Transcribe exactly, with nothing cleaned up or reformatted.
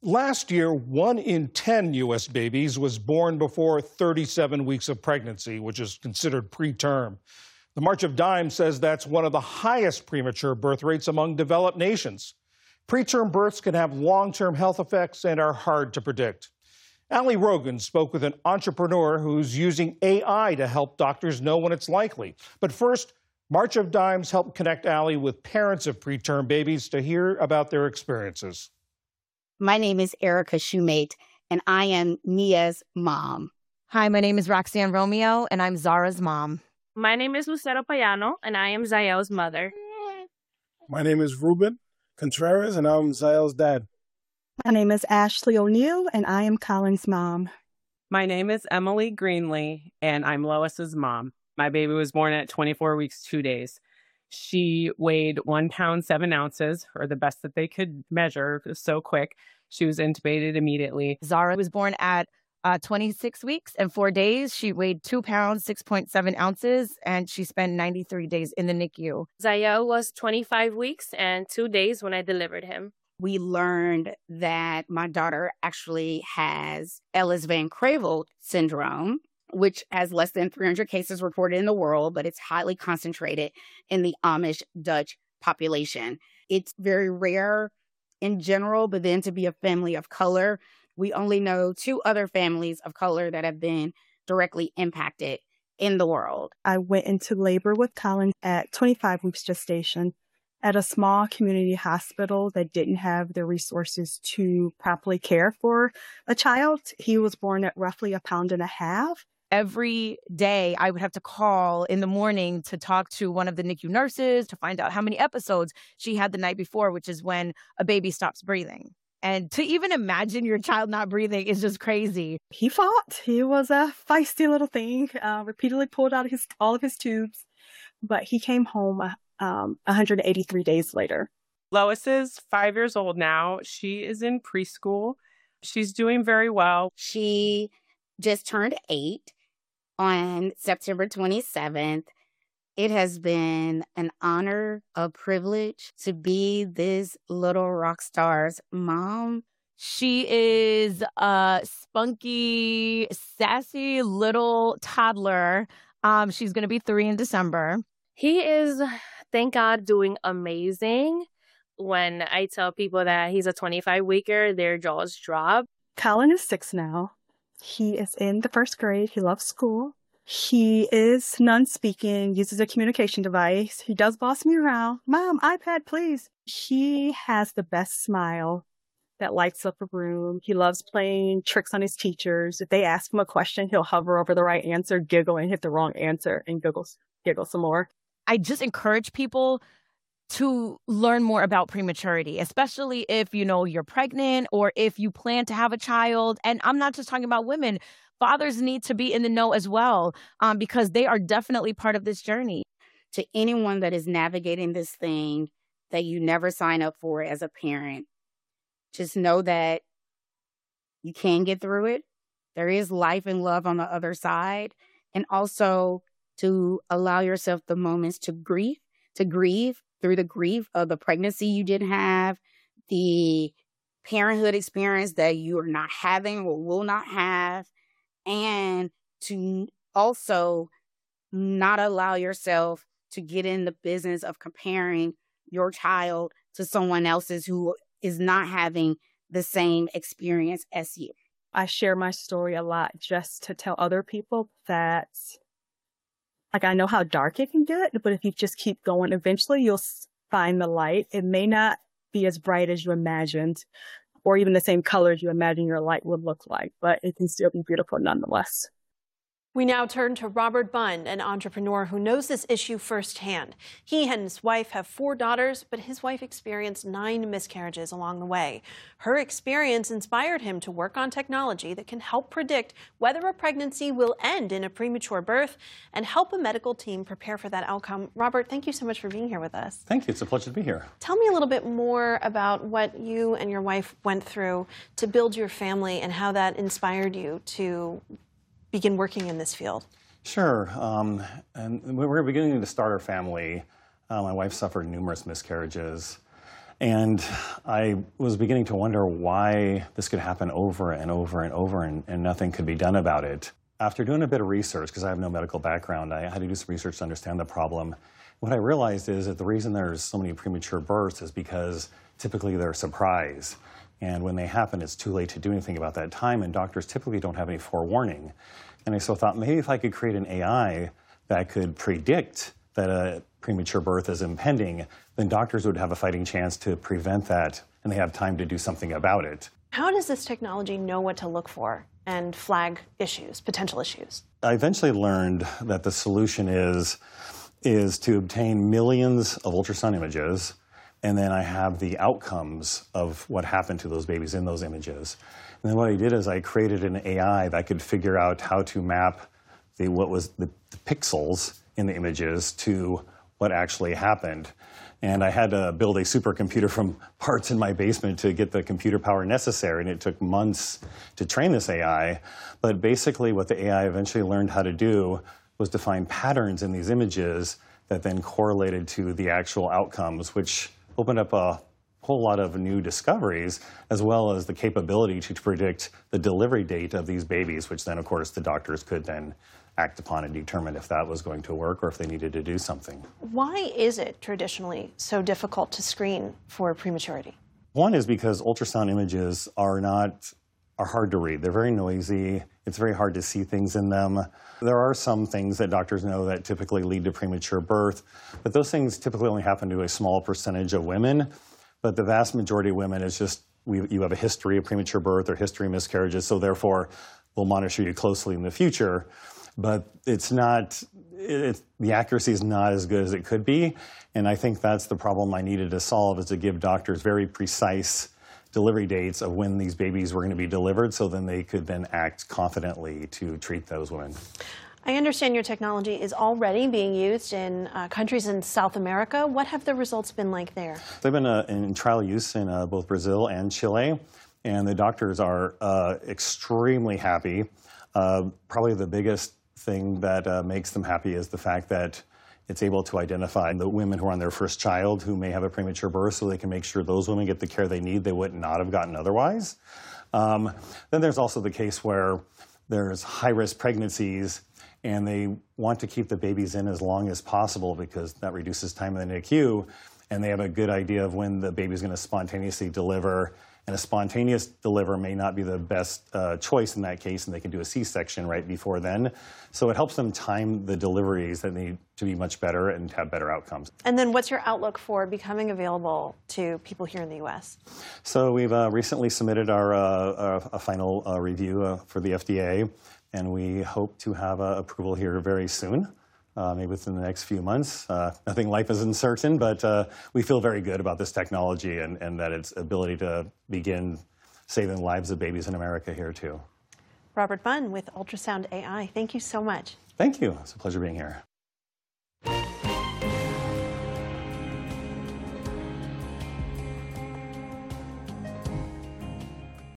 Last year, one in ten U S babies was born before thirty-seven weeks of pregnancy, which is considered preterm. The March of Dimes says that's one of the highest premature birth rates among developed nations. Preterm births can have long-term health effects and are hard to predict. Ali Rogan spoke with an entrepreneur who's using A I to help doctors know when it's likely. But first, March of Dimes helped connect Ali with parents of preterm babies to hear about their experiences. My name is Erica Shoemate, and I am Mia's mom. Hi, my name is Roxanne Romeo, and I'm Zara's mom. My name is Lucero Payano, and I am Zael's mother. My name is Ruben Contreras, and I'm Zael's dad. My name is Ashley O'Neill, and I am Colin's mom. My name is Emily Greenlee, and I'm Lois's mom. My baby was born at twenty-four weeks, two days. She weighed one pound, seven ounces, or the best that they could measure. It was so quick. She was intubated immediately. Zara was born at uh, twenty-six weeks and four days. She weighed two pounds, six point seven ounces, and she spent ninety-three days in the N I C U. Zael was twenty-five weeks and two days when I delivered him. We learned that my daughter actually has Ellis Van Creveld syndrome, which has less than three hundred cases reported in the world, but it's highly concentrated in the Amish Dutch population. It's very rare in general, but then to be a family of color, we only know two other families of color that have been directly impacted in the world. I went into labor with Colin at twenty-five weeks gestation at a small community hospital that didn't have the resources to properly care for a child. He was born at roughly a pound and a half. Every day I would have to call in the morning to talk to one of the N I C U nurses to find out how many episodes she had the night before, which is when a baby stops breathing. And to even imagine your child not breathing is just crazy. He fought. He was a feisty little thing, uh, repeatedly pulled out his all of his tubes, but he came home um, one hundred eighty-three days later. Lois is five years old now. She is in preschool. She's doing very well. She just turned eight on September twenty-seventh. It has been an honor, a privilege to be this little rock star's mom. She is a spunky, sassy little toddler. Um, she's going to be three in December. He is, thank God, doing amazing. When I tell people that he's a twenty-five weeker, their jaws drop. Colin is six now. He is in the first grade. He loves school. He is non-speaking, uses a communication device. He does boss me around. Mom, iPad, please. He has the best smile that lights up a room. He loves playing tricks on his teachers. If they ask him a question, he'll hover over the right answer, giggle, and hit the wrong answer, and giggle, giggle some more. I just encourage people to learn more about prematurity, especially if, you know, you're pregnant or if you plan to have a child. And I'm not just talking about women. Fathers need to be in the know as well, um, because they are definitely part of this journey. To anyone that is navigating this thing that you never sign up for as a parent, just know that you can get through it. There is life and love on the other side. And also to allow yourself the moments to grieve, to grieve through the grief of the pregnancy you didn't have, the parenthood experience that you are not having or will not have, and to also not allow yourself to get in the business of comparing your child to someone else's who is not having the same experience as you. I share my story a lot just to tell other people that, like, I know how dark it can get, but if you just keep going, eventually you'll find the light. It may not be as bright as you imagined, or even the same colors you imagine your light would look like, but it can still be beautiful nonetheless. We now turn to Robert Bunn, an entrepreneur who knows this issue firsthand. He and his wife have four daughters, but his wife experienced nine miscarriages along the way. Her experience inspired him to work on technology that can help predict whether a pregnancy will end in a premature birth and help a medical team prepare for that outcome. Robert, thank you so much for being here with us. Thank you. It's a pleasure to be here. Tell me a little bit more about what you and your wife went through to build your family and how that inspired you to begin working in this field. Sure. Um, and we were beginning to start our family. Uh, my wife suffered numerous miscarriages. And I was beginning to wonder why this could happen over and over and over and, and nothing could be done about it. After doing a bit of research, because I have no medical background, I had to do some research to understand the problem. What I realized is that the reason there's so many premature births is because typically they're a surprise. And when they happen, it's too late to do anything about that time, and doctors typically don't have any forewarning. And I so thought maybe if I could create an A I that could predict that a premature birth is impending, then doctors would have a fighting chance to prevent that, and they have time to do something about it. How does this technology know what to look for and flag issues, potential issues? I eventually learned that the solution is, is to obtain millions of ultrasound images, and then I have the outcomes of what happened to those babies in those images. And then what I did is I created an A I that could figure out how to map the, what was the, the pixels in the images to what actually happened. And I had to build a supercomputer from parts in my basement to get the computer power necessary, and it took months to train this A I. But basically what the A I eventually learned how to do was to find patterns in these images that then correlated to the actual outcomes, which opened up a whole lot of new discoveries, as well as the capability to predict the delivery date of these babies, which then, of course, the doctors could then act upon and determine if that was going to work or if they needed to do something. Why is it traditionally so difficult to screen for prematurity? One is because ultrasound images are not are hard to read. They're very noisy. It's very hard to see things in them. There are some things that doctors know that typically lead to premature birth, but those things typically only happen to a small percentage of women. But the vast majority of women is just, we, you have a history of premature birth or history of miscarriages, so therefore we'll monitor you closely in the future. But it's not, it, the accuracy is not as good as it could be. And I think that's the problem I needed to solve, is to give doctors very precise delivery dates of when these babies were going to be delivered, so then they could then act confidently to treat those women. I understand your technology is already being used in uh, countries in South America. What have the results been like there? They've been uh, in trial use in uh, both Brazil and Chile, and the doctors are uh, extremely happy. Uh, probably the biggest thing that uh, makes them happy is the fact that it's able to identify the women who are on their first child who may have a premature birth, so they can make sure those women get the care they need they would not have gotten otherwise. Um, then there's also the case where there's high-risk pregnancies, and they want to keep the babies in as long as possible because that reduces time in the N I C U, and they have a good idea of when the baby's going to spontaneously deliver. And a spontaneous deliver may not be the best uh, choice in that case, and they can do a C-section right before then. So it helps them time the deliveries that need to be much better and have better outcomes. And then what's your outlook for becoming available to people here in the U S? So we've uh, recently submitted our, uh, our a final uh, review uh, for the F D A, and we hope to have uh, approval here very soon. Uh, maybe within the next few months. Uh, I think life is uncertain, but uh, we feel very good about this technology and, and that its ability to begin saving lives of babies in America here, too. Robert Bunn with Ultrasound A I, thank you so much. Thank you. It's a pleasure being here.